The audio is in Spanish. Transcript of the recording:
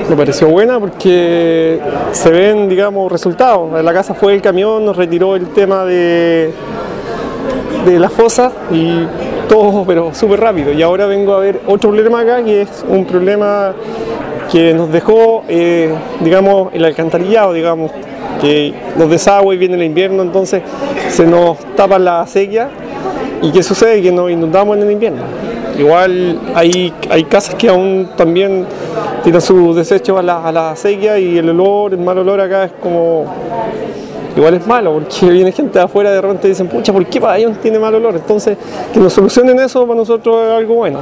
Me pareció buena porque se ven, digamos, resultados. La casa fue el camión, nos retiró el tema de la fosa y todo, pero súper rápido. Y ahora vengo a ver otro problema acá, que es un problema que nos dejó, digamos, el alcantarillado, digamos, que los desagües viene el invierno, entonces se nos tapa la acequia. ¿Y qué sucede? Que nos inundamos en el invierno. Igual hay casas que aún también tiran sus desechos a la acequia y el mal olor acá es como... Igual es malo, porque viene gente de afuera de repente y dicen, pucha, ¿por qué Pabellón tiene mal olor? Entonces, que nos solucionen eso para nosotros es algo bueno.